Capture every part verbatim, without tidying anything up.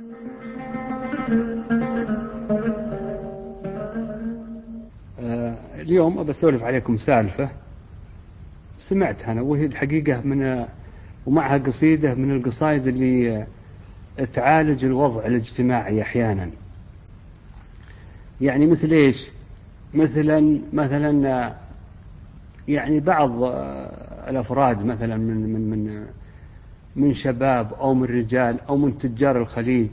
اليوم بسولف عليكم سالفة سمعتها أنا، وهي الحقيقة من ومعها قصيدة من القصائد اللي تعالج الوضع الاجتماعي أحيانا. يعني مثل إيش؟ مثلا مثلا يعني بعض الأفراد مثلا من من من من شباب أو من رجال أو من تجار الخليج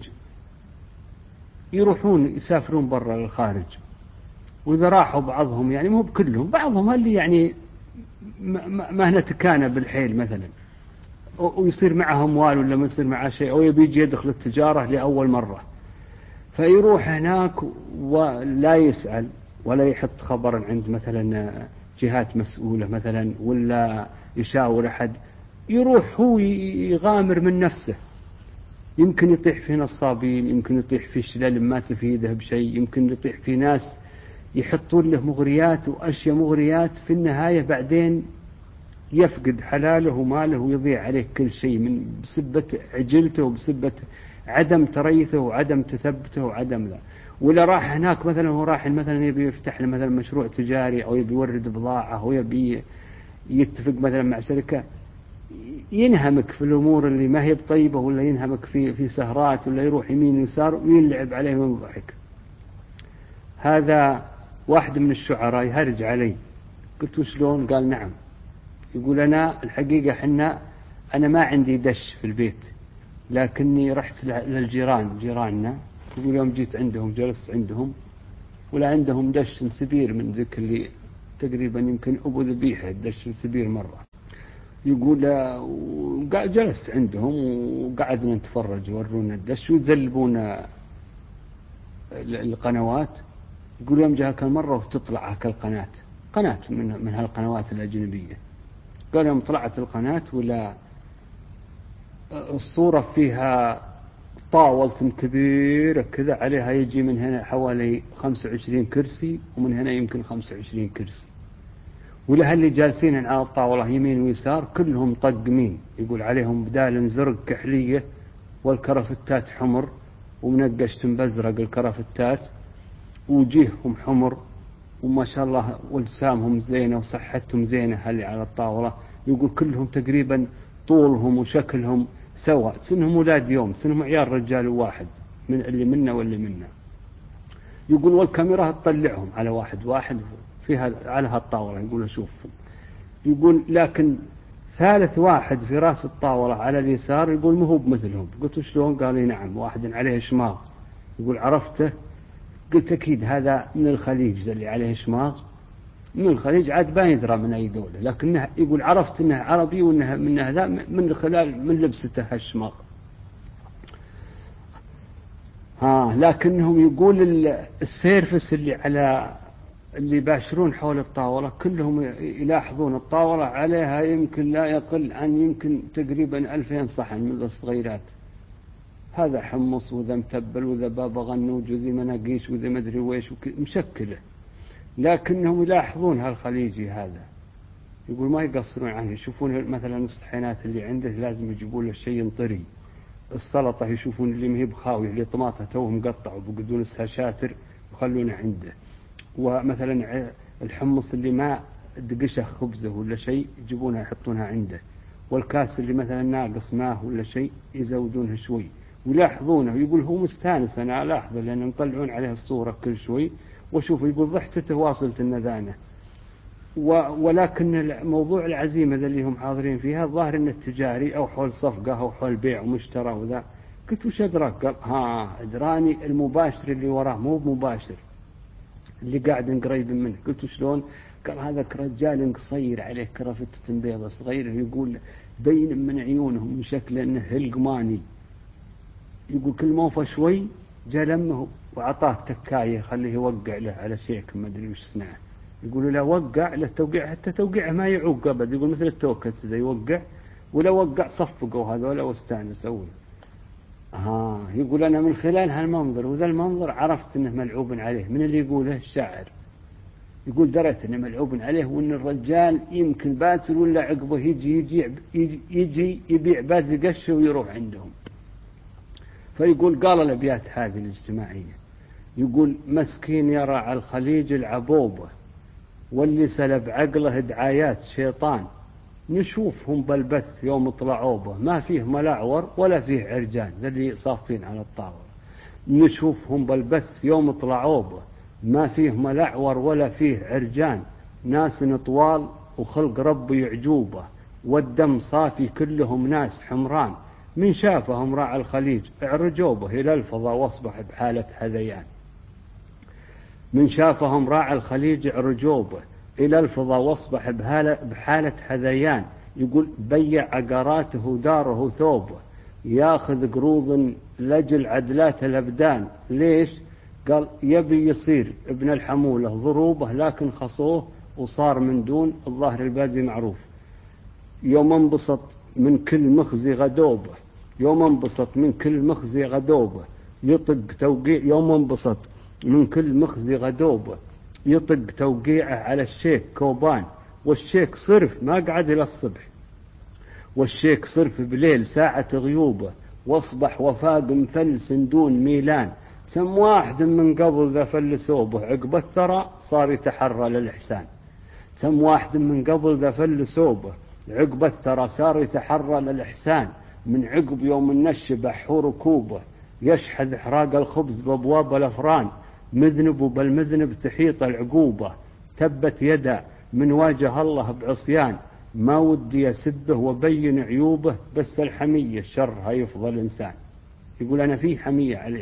يروحون يسافرون برا للخارج، وإذا راحوا بعضهم يعني مو بكلهم، بعضهم اللي يعني مهنة كان بالحيل مثلا ويصير معه أموال ولا ما يصير معه شيء، أو يبي يجي يدخل التجارة لأول مرة، فيروح هناك ولا يسأل ولا يحط خبرا عند مثلا جهات مسؤولة مثلا ولا يشاور أحد، يروح هو يغامر من نفسه، يمكن يطيح في نصابين، يمكن يطيح في شلل ما تفيده بشيء، يمكن يطيح في ناس يحطون له مغريات وأشياء مغريات، في النهاية بعدين يفقد حلاله وماله ويضيع عليه كل شيء من بسبة عجلته وبسبة عدم تريثه وعدم تثبته وعدم لا. ولا راح هناك مثلا هو راح مثلا يبي يفتح له مثلا مشروع تجاري أو يبي يورد بضاعة أو يبي يتفق مثلا مع شركة، ينهمك في الأمور اللي ما هي بطيبة، ولا ينهمك في في سهرات، ولا يروح يمين ويسار ويلعب عليه وينضحك. هذا واحد من الشعراء يهرج علي، قلت شلون؟ قال نعم، يقول أنا الحقيقة حنا أنا ما عندي دش في البيت، لكني رحت للجيران جيراننا، يقول يوم جيت عندهم جلست عندهم ولا عندهم دش سبير من ذيك اللي تقريبا يمكن أبو ذبيحة دش سبير مرة، يقول جلست عندهم وقعدنا نتفرج ورونا الدش ويذلبونا القنوات. يقول يوم جاء كل مرة وتطلع هكا القناة قناة من من هالقنوات الأجنبية، قال يوم طلعت القناة ولا الصورة فيها طاولة كبيرة كذا، عليها يجي من هنا حوالي خمسة وعشرين كرسي ومن هنا يمكن خمسة وعشرين كرسي، ولا اللي جالسين على الطاولة يمين ويسار كلهم طقمين، يقول عليهم بدال زرق كحلية والكرافتات حمر ومنقشت بزرق الكرافتات ووجيههم حمر وما شاء الله واجسامهم زينة وصحتهم زينة اللي على الطاولة، يقول كلهم تقريبا طولهم وشكلهم سوا، سنهم ولاد يوم، سنهم عيال رجال واحد من اللي منا واللي منا، يقول والكاميرا تطلعهم على واحد واحد فيها على هالطاولة، يقول أشوفهم، يقول لكن ثالث واحد في راس الطاولة على اليسار يقول مو هو بمثلهم. قلت شلون؟ قال لي نعم، واحد عليه شماغ، يقول عرفته؟ قلت أكيد هذا من الخليج اللي عليه شماغ، من الخليج عاد ما يدرى من أي دولة، لكنه يقول عرفت أنه عربي وأنه من هذا من خلال من لبسته هالشماغ. ها لكنهم يقول السيرفس اللي على اللي يباشرون حول الطاولة كلهم يلاحظون الطاولة عليها يمكن لا يقل عن يمكن تقريبا ألفين صحن من الصغيرات، هذا حمص وذا متبل وذا بابا غنوج وذي مناقيش وذي مدري ويش مشكلة، لكنهم يلاحظون هالخليجي هذا، يقول ما يقصرون عنه، يشوفون مثلا الصحينات اللي عنده لازم يجيبون له شيء طري، السلطة يشوفون اللي مهي بخاوي اللي طماطها توه مقطع وبقدون اسها شاتر وخلونه عنده، ومثلا الحمص اللي ما دقشه خبزه ولا شيء يجيبونها يحطونها عنده، والكاس اللي مثلا ناقص ماء ولا شيء يزودونه شوي، ويلاحظونه، يقول هو مستانس أنا ألاحظه لأنهم يطلعون عليه الصورة كل شوي وشوف، يقول ضحكته واصلة النذانة، ولكن موضوع العزيمة ذا اللي هم حاضرين فيها الظاهر إنه التجاري أو حول صفقة أو حول بيع ومشترى وذا. قلت وش أدراك؟ قال ها أدراني المباشر اللي وراه مو مباشر اللي قاعد قريب منه. قلت شلون؟ قال هذاك رجال قصير عليه كرافتة بيضة صغير، يقول بين من عيونهم من شكله انه هلقماني، يقول كل موفى شوي جاء لمه وعطاه تكاية خليه يوقع له على شيك ما ادري وش صنعه، يقول لا وقع له توقيع حتى توقيعه ما يعوق ابد، يقول مثل التوكت اذا يوقع ولا وقع صفقوا هذول واستانسوا. ها يقول أنا من خلال هالمنظر وذا المنظر عرفت أنه ملعوب عليه، من اللي يقوله الشاعر، يقول دريت أنه ملعوب عليه وأن الرجال يمكن باتر ولا عقبه يجي يجي, يجي, يجي يبيع باز قشه ويروح عندهم. فيقول قال الأبيات هذه الاجتماعية، يقول مسكين يرعى الخليج العبوبة واللي سلب عقله دعايات شيطان، نشوفهم بالبث يوم طلعوا به ما فيه ملاعور ولا فيه عرجان، ذا اللي صافين على الطاولة. نشوفهم بالبث يوم طلعوا به ما فيه ملاعور ولا فيه عرجان، ناس طوال وخلق ربي يعجوبه والدم صافي كلهم ناس حمران، من شافهم راعى الخليج اعرجوا به إلى الفضاء واصبح بحالة هذيان. من شافهم راعى الخليج اعرجوا به إلى الفضاء واصبح بحالة هذيان، يقول بيع عقاراته داره ثوبه ياخذ قروض لجل عدلات الأبدان. ليش؟ قال يبي يصير ابن الحمولة ضروبه لكن خصوه وصار من دون الظاهر البازي معروف. يوم انبسط من كل مخزي غدوبه، يوم انبسط من كل مخزي غدوبه يطق توقيع، يوم انبسط من كل مخزي غدوبه يطق توقيعه على الشيك كوبان، والشيك صرف ما قعد إلى الصبح، والشيك صرف بليل ساعة غيوبه واصبح وفاق مفلس دون ميلان. سم واحد من قبل ذا فلسوبه عقب الثرى صار يتحرى للإحسان. سم واحد من قبل ذا فلسوبه عقب الثرى صار يتحرى للإحسان، من عقب يوم النشبح وركوبه يشحذ إحراق الخبز بأبواب الأفران، مذنب بالمذنب تحيط العقوبة تبت يدا من واجه الله بعصيان، ما ودي يسبه وبين عيوبه بس الحمية الشر هيفضل إنسان. يقول أنا فيه حمية عليه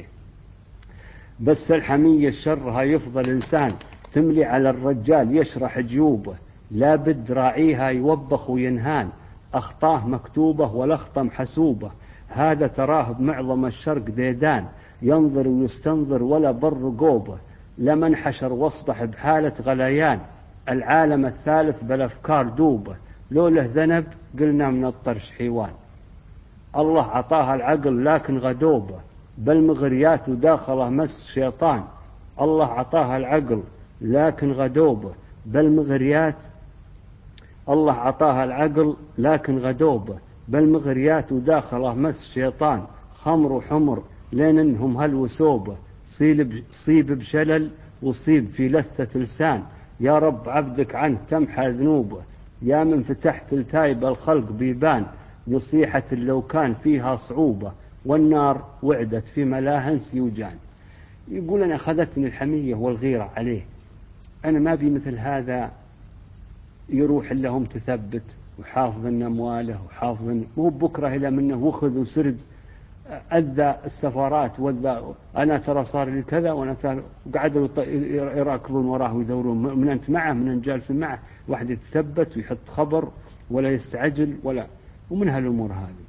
بس الحمية الشر هيفضل إنسان، تملي على الرجال يشرح جيوبه لا بد راعيها يوبخ وينهان، أخطاه مكتوبة والأخطى محسوبة هذا تراه بمعظم الشرق ديدان، ينظر ويستنظر ولا بر قوبه لمن حشر واصبح بحالة غليان، العالم الثالث بالأفكار دوبه لوله ذنب قلنا من الطرش حيوان. الله عطاها العقل لكن غدوبه بالمغريات وداخله مس شيطان، الله عطاها العقل لكن غدوبه بالمغريات، الله عطاها العقل لكن غدوبه بالمغريات وداخله مس شيطان، خمر وحمر لين انهم هالوسوبه صيب صيب بشلل وصيب في لثة لسان، يا رب عبدك عنه تمحى ذنوبه يا من فتحت التايب الخلق بيبان، نصيحة لو كان فيها صعوبة والنار وعدت في ملاهن سيوجان. يقول أنا أخذتني الحمية والغيرة عليه، أنا ما بي مثل هذا يروح لهم تثبت وحافظ أمواله وحافظ مو بكرة إلى منه وخذ وسرد أذى السفارات وذى أنا ترى صار لي كذا وأنا ترى قعدوا يراكضون وراه ويدورون من أنت معه من أنت جالس معه، واحد يتثبت ويحط خبر ولا يستعجل ولا ومن هالأمور هذه.